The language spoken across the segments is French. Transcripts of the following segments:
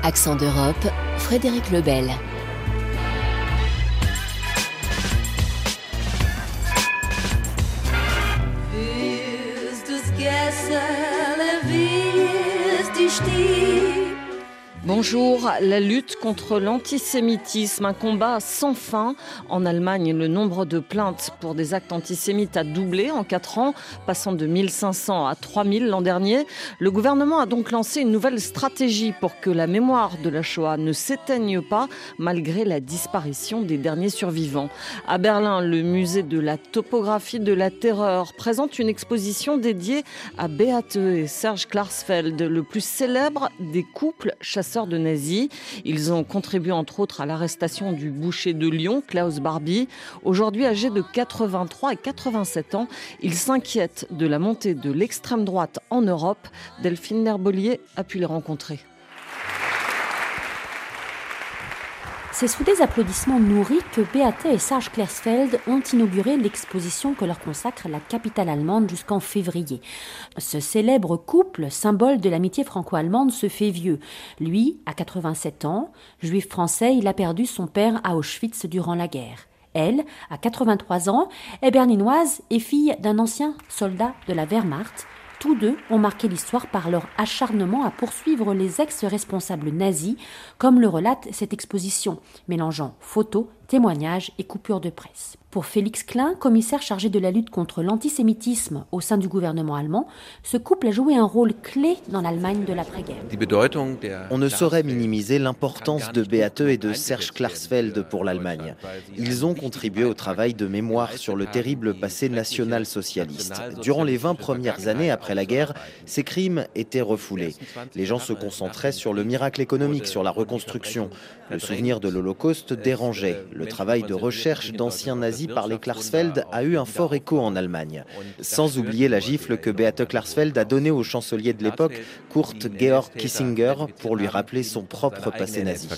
Accent d'Europe, Frédéric Lebel. Bonjour, la lutte contre l'antisémitisme, un combat sans fin. En Allemagne, le nombre de plaintes pour des actes antisémites a doublé en 4 ans, passant de 1500 à 3000 l'an dernier. Le gouvernement a donc lancé une nouvelle stratégie pour que la mémoire de la Shoah ne s'éteigne pas, malgré la disparition des derniers survivants. À Berlin, le musée de la topographie de la terreur présente une exposition dédiée à Beate et Serge Klarsfeld, le plus célèbre des couples chasseurs de nazis. Ils ont contribué entre autres à l'arrestation du boucher de Lyon, Klaus Barbie. Aujourd'hui âgés de 83 et 87 ans, ils s'inquiètent de la montée de l'extrême droite en Europe. Delphine Nerbolier a pu les rencontrer. C'est sous des applaudissements nourris que Beate et Serge Klarsfeld ont inauguré l'exposition que leur consacre la capitale allemande jusqu'en février. Ce célèbre couple, symbole de l'amitié franco-allemande, se fait vieux. Lui, à 87 ans, juif français, il a perdu son père à Auschwitz durant la guerre. Elle, à 83 ans, est berlinoise et fille d'un ancien soldat de la Wehrmacht. Tous deux ont marqué l'histoire par leur acharnement à poursuivre les ex-responsables nazis, comme le relate cette exposition, mélangeant photos, témoignages et coupures de presse. Pour Félix Klein, commissaire chargé de la lutte contre l'antisémitisme au sein du gouvernement allemand, ce couple a joué un rôle clé dans l'Allemagne de l'après-guerre. On ne saurait minimiser l'importance de Beate et de Serge Klarsfeld pour l'Allemagne. Ils ont contribué au travail de mémoire sur le terrible passé national-socialiste. Durant les 20 premières années après la guerre, ces crimes étaient refoulés. Les gens se concentraient sur le miracle économique, sur la reconstruction. Le souvenir de l'Holocauste dérangeait. Le travail de recherche d'anciens nazis par les Klarsfeld a eu un fort écho en Allemagne. Sans oublier la gifle que Beate Klarsfeld a donnée au chancelier de l'époque, Kurt Georg Kissinger, pour lui rappeler son propre passé nazi.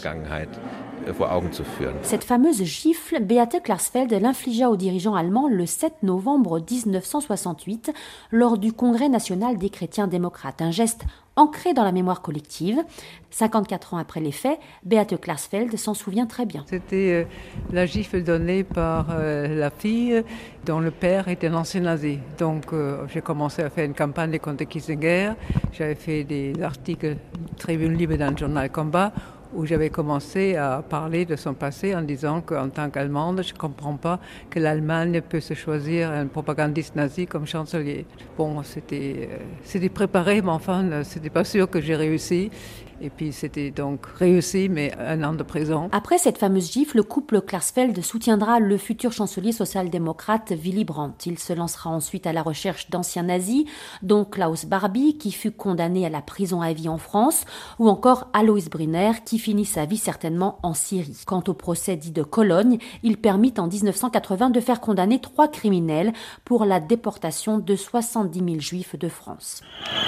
Cette fameuse gifle, Beate Klarsfeld l'infligea aux dirigeants allemands le 7 novembre 1968 lors du Congrès national des chrétiens démocrates. Un geste ancré dans la mémoire collective. 54 ans après les faits, Beate Klarsfeld s'en souvient très bien. C'était la gifle donnée par la fille dont le père était un ancien nazi. Donc j'ai commencé à faire une campagne contre Kissinger. J'avais fait des articles Tribune Libre dans le journal Combat, où j'avais commencé à parler de son passé en disant qu'en tant qu'Allemande, je ne comprends pas que l'Allemagne peut se choisir un propagandiste nazi comme chancelier. Bon, c'était préparé, mais enfin, c'était pas sûr que j'ai réussi. Et puis c'était donc réussi, mais 1 an de prison. Après cette fameuse gifle, le couple Klarsfeld soutiendra le futur chancelier social-démocrate Willy Brandt. Il se lancera ensuite à la recherche d'anciens nazis, dont Klaus Barbie, qui fut condamné à la prison à vie en France, ou encore Alois Brunner, qui finit sa vie certainement en Syrie. Quant au procès dit de Cologne, il permit en 1980 de faire condamner 3 criminels pour la déportation de 70 000 juifs de France.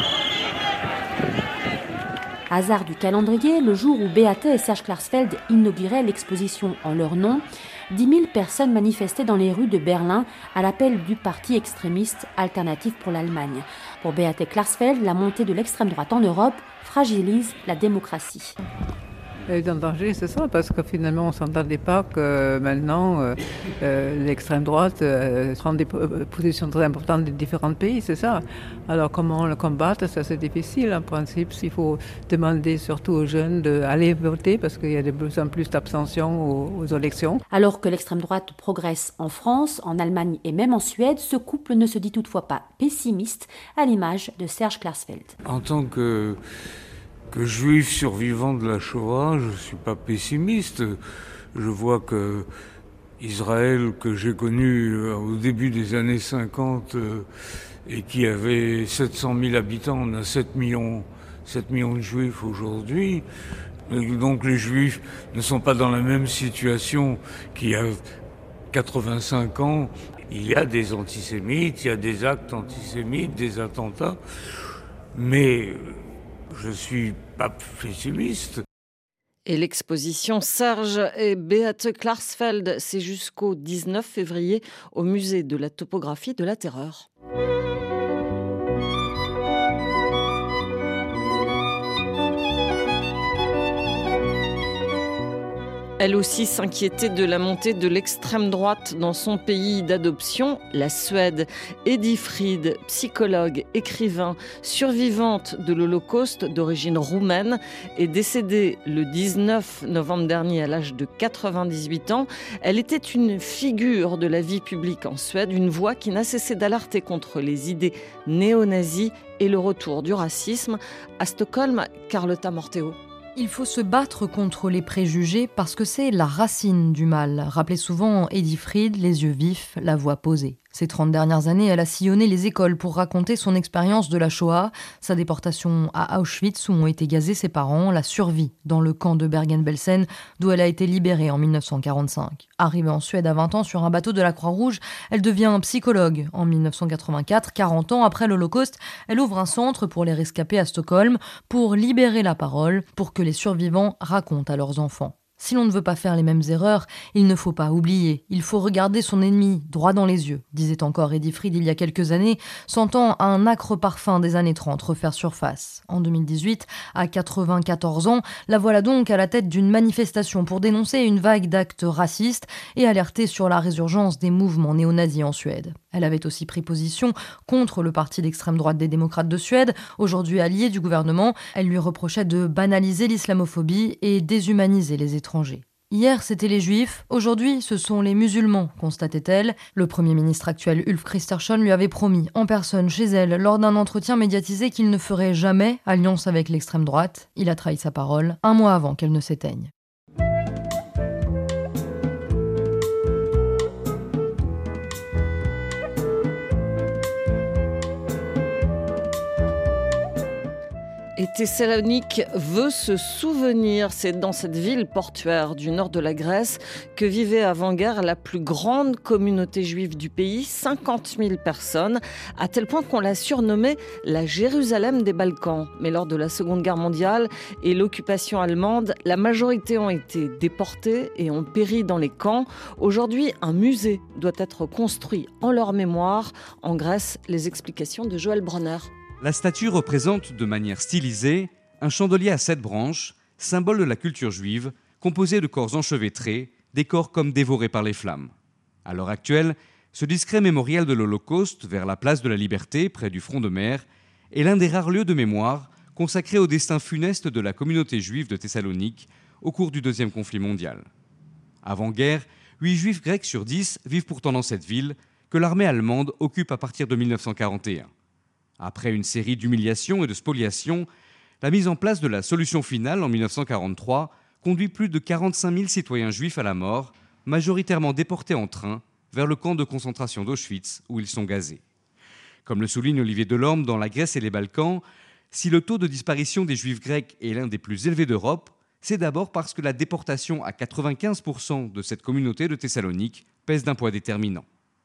Hasard du calendrier, le jour où Beate et Serge Klarsfeld inauguraient l'exposition en leur nom, 10 000 personnes manifestaient dans les rues de Berlin à l'appel du parti extrémiste Alternative pour l'Allemagne. Pour Beate Klarsfeld, la montée de l'extrême droite en Europe fragilise la démocratie. Le danger, c'est ça, parce que finalement, on ne s'entendait pas que maintenant, l'extrême droite prend des positions très importantes dans différents pays, c'est ça. Alors, comment le combattre, ça c'est difficile en principe. Il faut demander surtout aux jeunes d'aller voter, parce qu'il y a de plus en plus d'abstention aux élections. Alors que l'extrême droite progresse en France, en Allemagne et même en Suède, ce couple ne se dit toutefois pas pessimiste, à l'image de Serge Klarsfeld. En tant que juif survivant de la Shoah, je ne suis pas pessimiste. Je vois que Israël, que j'ai connu au début des années 50 et qui avait 700 000 habitants, on a 7 millions de juifs aujourd'hui. Donc les juifs ne sont pas dans la même situation qu'il y a 85 ans. Il y a des antisémites, il y a des actes antisémites, des attentats, mais je ne suis pas pessimiste. Et l'exposition Serge et Beate Klarsfeld, c'est jusqu'au 19 février au musée de la topographie de la terreur. Elle aussi s'inquiétait de la montée de l'extrême droite dans son pays d'adoption, la Suède. Eddie Fried, psychologue, écrivain, survivante de l'Holocauste d'origine roumaine, est décédée le 19 novembre dernier à l'âge de 98 ans. Elle était une figure de la vie publique en Suède, une voix qui n'a cessé d'alerter contre les idées néo-nazies et le retour du racisme. À Stockholm, Carlotta Morteo. Il faut se battre contre les préjugés parce que c'est la racine du mal. Rappelait souvent Eddie Fried, les yeux vifs, la voix posée. Ces 30 dernières années, elle a sillonné les écoles pour raconter son expérience de la Shoah, sa déportation à Auschwitz où ont été gazés ses parents, la survie dans le camp de Bergen-Belsen d'où elle a été libérée en 1945. Arrivée en Suède à 20 ans sur un bateau de la Croix-Rouge, elle devient psychologue. En 1984, 40 ans après l'Holocauste, elle ouvre un centre pour les rescapés à Stockholm pour libérer la parole, pour que les survivants racontent à leurs enfants. Si l'on ne veut pas faire les mêmes erreurs, il ne faut pas oublier. Il faut regarder son ennemi droit dans les yeux, disait encore Eddie Fried il y a quelques années, sentant un âcre parfum des années 30 refaire surface. En 2018, à 94 ans, la voilà donc à la tête d'une manifestation pour dénoncer une vague d'actes racistes et alerter sur la résurgence des mouvements néo-nazis en Suède. Elle avait aussi pris position contre le parti d'extrême droite des démocrates de Suède, aujourd'hui allié du gouvernement. Elle lui reprochait de banaliser l'islamophobie et déshumaniser les étrangers. Hier, c'était les Juifs, aujourd'hui, ce sont les musulmans, constatait-elle. Le Premier ministre actuel, Ulf Kristersson, lui avait promis en personne chez elle, lors d'un entretien médiatisé, qu'il ne ferait jamais alliance avec l'extrême droite. Il a trahi sa parole, un mois avant qu'elle ne s'éteigne. Et Thessalonique veut se souvenir. C'est dans cette ville portuaire du nord de la Grèce que vivait avant-guerre la plus grande communauté juive du pays, 50 000 personnes, à tel point qu'on l'a surnommée la Jérusalem des Balkans. Mais lors de la Seconde Guerre mondiale et l'occupation allemande, la majorité ont été déportées et ont péri dans les camps. Aujourd'hui, un musée doit être construit en leur mémoire. En Grèce, les explications de Joël Bronner. La statue représente de manière stylisée un chandelier à 7 branches, symbole de la culture juive, composé de corps enchevêtrés, des corps comme dévorés par les flammes. À l'heure actuelle, ce discret mémorial de l'Holocauste, vers la place de la Liberté, près du front de mer, est l'un des rares lieux de mémoire consacrés au destin funeste de la communauté juive de Thessalonique au cours du Deuxième conflit mondial. Avant-guerre, 8 juifs grecs sur 10 vivent pourtant dans cette ville, que l'armée allemande occupe à partir de 1941. Après une série d'humiliations et de spoliations, la mise en place de la solution finale en 1943 conduit plus de 45 000 citoyens juifs à la mort, majoritairement déportés en train vers le camp de concentration d'Auschwitz où ils sont gazés. Comme le souligne Olivier Delorme dans La Grèce et les Balkans, si le taux de disparition des juifs grecs est l'un des plus élevés d'Europe, c'est d'abord parce que la déportation à 95% de cette communauté de Thessalonique pèse d'un poids déterminant.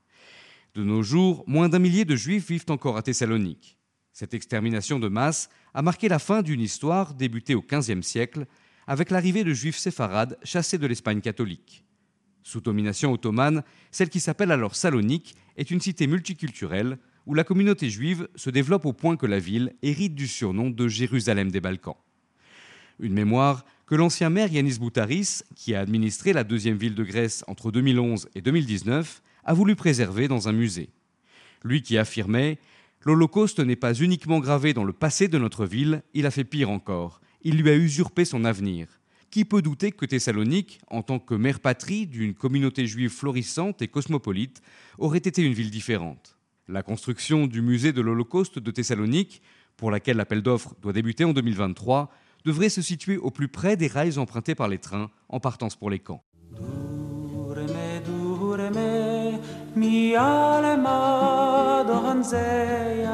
De nos jours, moins d'1 millier de Juifs vivent encore à Thessalonique. Cette extermination de masse a marqué la fin d'une histoire débutée au XVe siècle avec l'arrivée de Juifs séfarades chassés de l'Espagne catholique. Sous domination ottomane, celle qui s'appelle alors Salonique est une cité multiculturelle où la communauté juive se développe au point que la ville hérite du surnom de Jérusalem des Balkans. Une mémoire que l'ancien maire Yanis Boutaris, qui a administré la deuxième ville de Grèce entre 2011 et 2019, a voulu préserver dans un musée. Lui qui affirmait « L'Holocauste n'est pas uniquement gravé dans le passé de notre ville, il a fait pire encore. Il lui a usurpé son avenir. Qui peut douter que Thessalonique, en tant que mère-patrie d'une communauté juive florissante et cosmopolite, aurait été une ville différente ?» La construction du musée de l'Holocauste de Thessalonique, pour laquelle l'appel d'offres doit débuter en 2023, devrait se situer au plus près des rails empruntés par les trains en partance pour les camps. Mialema dohanzeya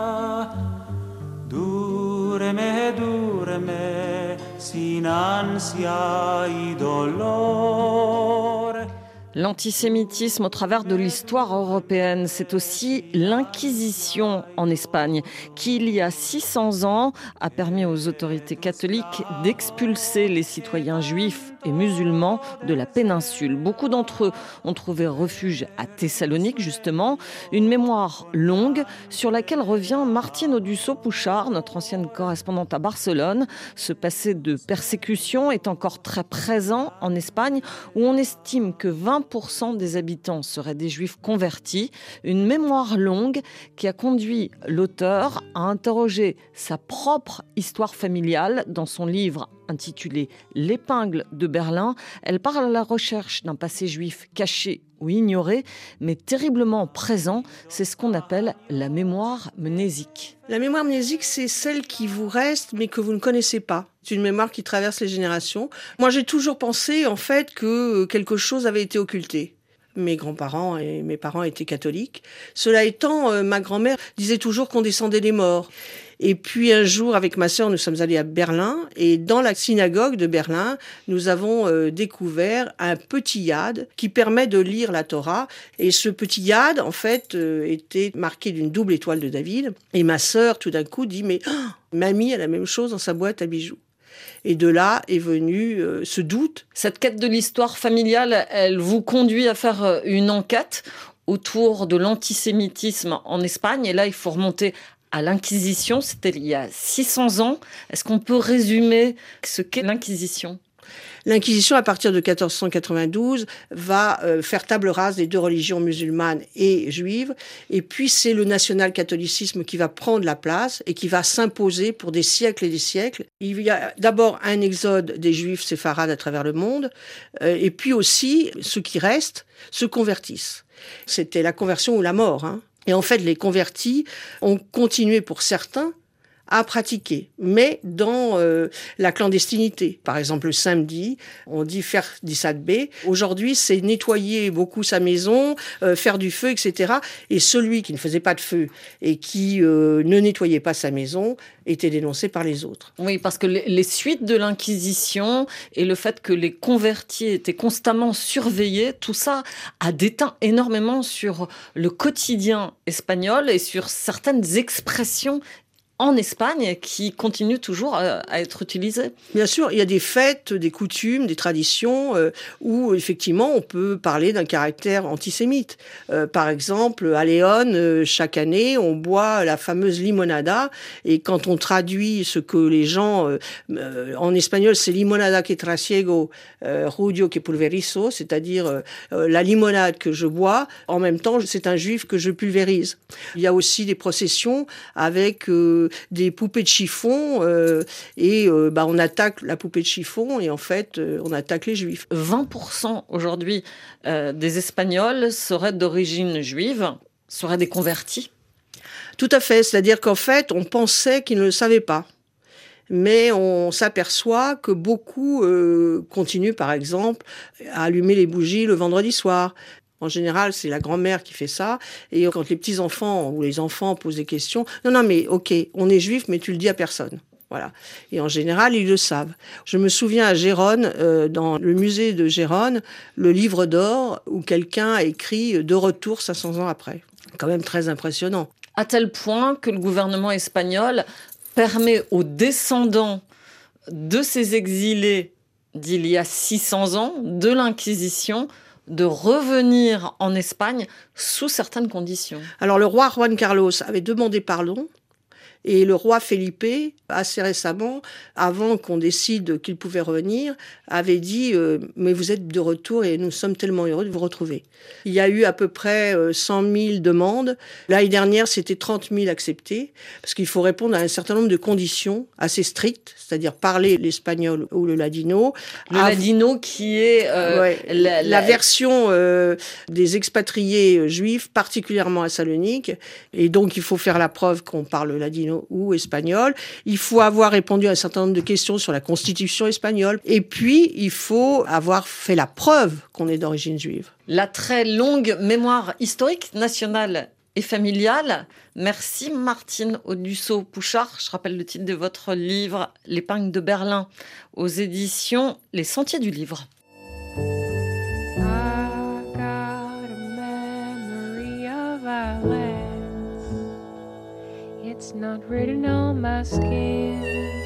dureme sin ansia y dolor. L'antisémitisme au travers de l'histoire européenne, c'est aussi l'Inquisition en Espagne, qui il y a 600 ans a permis aux autorités catholiques d'expulser les citoyens juifs et musulmans de la péninsule. Beaucoup d'entre eux ont trouvé refuge à Thessalonique, justement, une mémoire longue sur laquelle revient Martine Audusso-Pouchard, notre ancienne correspondante à Barcelone. Ce passé de persécution est encore très présent en Espagne, où on estime que 20% des habitants seraient des juifs convertis. Une mémoire longue qui a conduit l'auteur à interroger sa propre histoire familiale dans son livre intitulé « L'épingle de Berlin ». Elle part à la recherche d'un passé juif caché ou ignoré, mais terriblement présent. C'est ce qu'on appelle la mémoire mnésique. La mémoire mnésique, c'est celle qui vous reste, mais que vous ne connaissez pas. C'est une mémoire qui traverse les générations. Moi, j'ai toujours pensé, en fait, que quelque chose avait été occulté. Mes grands-parents et mes parents étaient catholiques. Cela étant, ma grand-mère disait toujours qu'on descendait des morts. Et puis un jour, avec ma sœur, nous sommes allés à Berlin. Et dans la synagogue de Berlin, nous avons découvert un petit yad qui permet de lire la Torah. Et ce petit yad, en fait, était marqué d'une double étoile de David. Et ma sœur, tout d'un coup, dit « Mais mamie a la même chose dans sa boîte à bijoux ». Et de là est venu ce doute. Cette quête de l'histoire familiale, elle vous conduit à faire une enquête autour de l'antisémitisme en Espagne. Et là, il faut remonter à l'Inquisition. C'était il y a 600 ans. Est-ce qu'on peut résumer ce qu'est l'Inquisition ? L'Inquisition, à partir de 1492, va faire table rase des deux religions musulmanes et juives. Et puis, c'est le national-catholicisme qui va prendre la place et qui va s'imposer pour des siècles et des siècles. Il y a d'abord un exode des juifs séfarades à travers le monde. Et puis aussi, ceux qui restent se convertissent. C'était la conversion ou la mort, hein. Et en fait, les convertis ont continué pour certains à pratiquer, mais dans la clandestinité. Par exemple, le samedi, on dit faire du sadbé. Aujourd'hui, c'est nettoyer beaucoup sa maison, faire du feu, etc. Et celui qui ne faisait pas de feu et qui ne nettoyait pas sa maison était dénoncé par les autres. Oui, parce que les suites de l'Inquisition et le fait que les convertis étaient constamment surveillés, tout ça a déteint énormément sur le quotidien espagnol et sur certaines expressions en Espagne, qui continue toujours à être utilisé. Bien sûr, il y a des fêtes, des coutumes, des traditions où effectivement on peut parler d'un caractère antisémite. Par exemple, à Léon, chaque année, on boit la fameuse limonada, et quand on traduit ce que les gens, en espagnol, c'est limonada que trasiego, rudio que pulverizo, c'est-à-dire la limonade que je bois, en même temps, c'est un juif que je pulvérise. Il y a aussi des processions avec des poupées de chiffon et on attaque la poupée de chiffon et en fait on attaque les juifs. 20% aujourd'hui des Espagnols seraient d'origine juive, seraient des convertis. Tout à fait, c'est-à-dire qu'en fait on pensait qu'ils ne le savaient pas. Mais on s'aperçoit que beaucoup continuent par exemple à allumer les bougies le vendredi soir. En général, c'est la grand-mère qui fait ça. Et quand les petits-enfants ou les enfants posent des questions, non, mais ok, on est juif, mais tu le dis à personne. Voilà. Et en général, ils le savent. Je me souviens à Gérone, dans le musée de Gérone, le livre d'or où quelqu'un a écrit « De retour 500 ans après ». Quand même très impressionnant. À tel point que le gouvernement espagnol permet aux descendants de ces exilés d'il y a 600 ans, de l'Inquisition, de revenir en Espagne sous certaines conditions. Alors le roi Juan Carlos avait demandé pardon et le roi Felipe, assez récemment, avant qu'on décide qu'il pouvait revenir, avait dit « Mais vous êtes de retour et nous sommes tellement heureux de vous retrouver ». Il y a eu à peu près 100 000 demandes. L'année dernière, c'était 30 000 acceptées, parce qu'il faut répondre à un certain nombre de conditions assez strictes, c'est-à-dire parler l'espagnol ou le ladino. Le ladino qui est la version des expatriés juifs, particulièrement à Salonique. Et donc, il faut faire la preuve qu'on parle ladino ou espagnol. Il faut avoir répondu à un certain nombre de questions sur la constitution espagnole. Et puis, il faut avoir fait la preuve qu'on est d'origine juive. La très longue mémoire historique nationale et familiale. Merci Martine Audusso-Pouchard. Je rappelle le titre de votre livre « L'épingle de Berlin » aux éditions Les Sentiers du Livre. It's not written on my skin.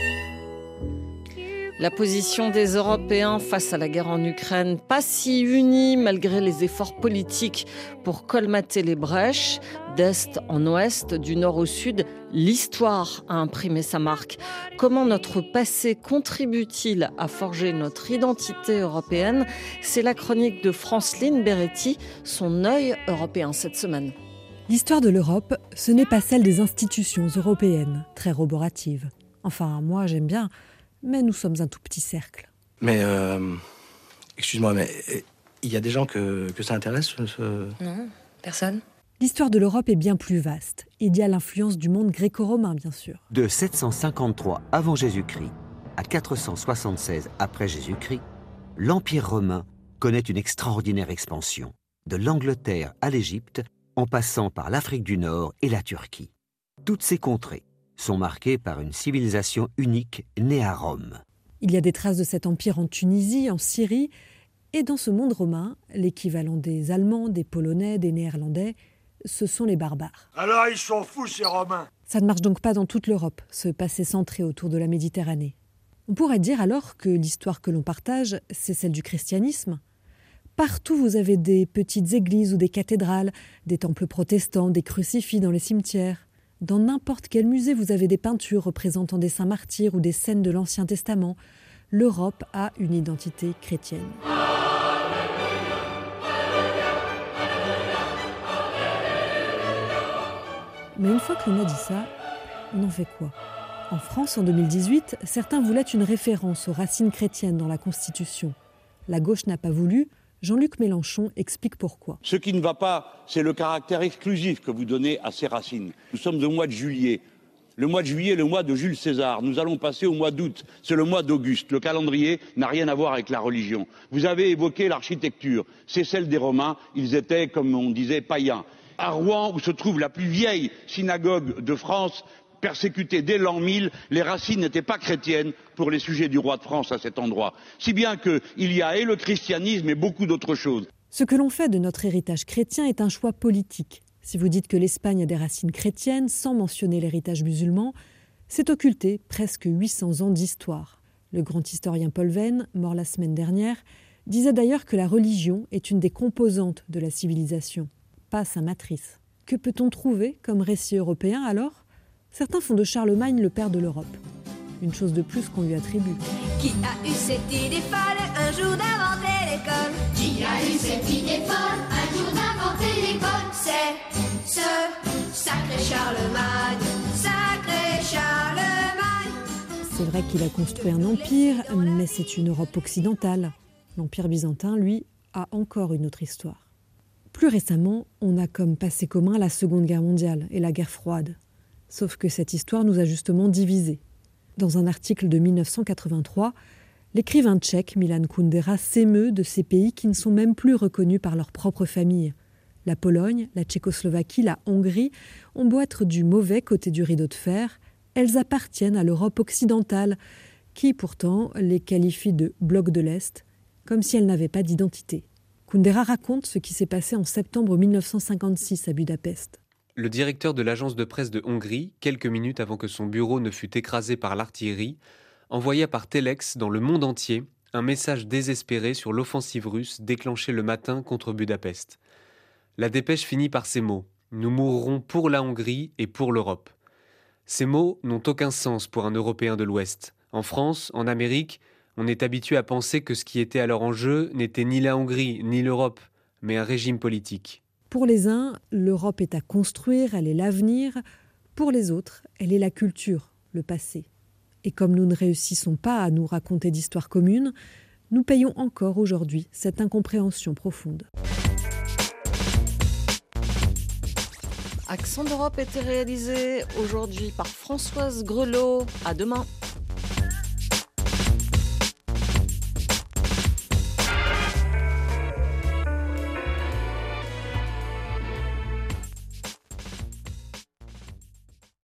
La position des Européens face à la guerre en Ukraine, pas si unie malgré les efforts politiques pour colmater les brèches. D'est en ouest, du nord au sud, l'histoire a imprimé sa marque. Comment notre passé contribue-t-il à forger notre identité européenne ? C'est la chronique de Franceline Beretti, son œil européen cette semaine. L'histoire de l'Europe, ce n'est pas celle des institutions européennes, très roboratives. Enfin, moi j'aime bien, mais nous sommes un tout petit cercle. Mais, excuse-moi, mais il y a des gens que ça intéresse Non, personne. L'histoire de l'Europe est bien plus vaste. Il y a l'influence du monde gréco-romain, bien sûr. De 753 avant Jésus-Christ à 476 après Jésus-Christ, l'Empire romain connaît une extraordinaire expansion, de l'Angleterre à l'Égypte, en passant par l'Afrique du Nord et la Turquie. Toutes ces contrées sont marquées par une civilisation unique née à Rome. Il y a des traces de cet empire en Tunisie, en Syrie, et dans ce monde romain, l'équivalent des Allemands, des Polonais, des Néerlandais, ce sont les barbares. Alors ils sont fous ces Romains. Ça ne marche donc pas dans toute l'Europe, ce passé centré autour de la Méditerranée. On pourrait dire alors que l'histoire que l'on partage, c'est celle du christianisme. Partout vous avez des petites églises ou des cathédrales, des temples protestants, des crucifix dans les cimetières. Dans n'importe quel musée, vous avez des peintures représentant des saints martyrs ou des scènes de l'Ancien Testament. L'Europe a une identité chrétienne. Mais une fois que l'on a dit ça, on en fait quoi ? En France, en 2018, certains voulaient une référence aux racines chrétiennes dans la Constitution. La gauche n'a pas voulu. Jean-Luc Mélenchon explique pourquoi. Ce qui ne va pas, c'est le caractère exclusif que vous donnez à ces racines. Nous sommes au mois de juillet. Le mois de juillet est le mois de Jules César. Nous allons passer au mois d'août. C'est le mois d'Auguste. Le calendrier n'a rien à voir avec la religion. Vous avez évoqué l'architecture. C'est celle des Romains. Ils étaient, comme on disait, païens. À Rouen, où se trouve la plus vieille synagogue de France, persécutée dès l'an 1000, les racines n'étaient pas chrétiennes pour les sujets du roi de France à cet endroit. Si bien qu'il y a et le christianisme et beaucoup d'autres choses. Ce que l'on fait de notre héritage chrétien est un choix politique. Si vous dites que l'Espagne a des racines chrétiennes, sans mentionner l'héritage musulman, c'est occulter presque 800 ans d'histoire. Le grand historien Paul Venn, mort la semaine dernière, disait d'ailleurs que la religion est une des composantes de la civilisation, pas sa matrice. Que peut-on trouver comme récit européen alors ? Certains font de Charlemagne le père de l'Europe. Une chose de plus qu'on lui attribue. Qui a eu cette idée folle un jour d'inventer l'école ? Qui a eu cette idée folle un jour d'inventer l'école ? C'est ce sacré Charlemagne, sacré Charlemagne. C'est vrai qu'il a construit un empire, mais c'est une Europe occidentale. L'empire byzantin, lui, a encore une autre histoire. Plus récemment, on a comme passé commun la Seconde Guerre mondiale et la guerre froide. Sauf que cette histoire nous a justement divisés. Dans un article de 1983, l'écrivain tchèque Milan Kundera s'émeut de ces pays qui ne sont même plus reconnus par leur propre famille. La Pologne, la Tchécoslovaquie, la Hongrie ont beau être du mauvais côté du rideau de fer, elles appartiennent à l'Europe occidentale, qui pourtant les qualifie de bloc de l'Est, comme si elles n'avaient pas d'identité. Kundera raconte ce qui s'est passé en septembre 1956 à Budapest. Le directeur de l'agence de presse de Hongrie, quelques minutes avant que son bureau ne fût écrasé par l'artillerie, envoya par téléx dans le monde entier un message désespéré sur l'offensive russe déclenchée le matin contre Budapest. La dépêche finit par ces mots : « Nous mourrons pour la Hongrie et pour l'Europe ». Ces mots n'ont aucun sens pour un Européen de l'Ouest. En France, en Amérique, on est habitué à penser que ce qui était alors en jeu n'était ni la Hongrie ni l'Europe, mais un régime politique. Pour les uns, l'Europe est à construire, elle est l'avenir. Pour les autres, elle est la culture, le passé. Et comme nous ne réussissons pas à nous raconter d'histoires communes, nous payons encore aujourd'hui cette incompréhension profonde. Accent d'Europe était réalisé aujourd'hui par Françoise Grelot. À demain.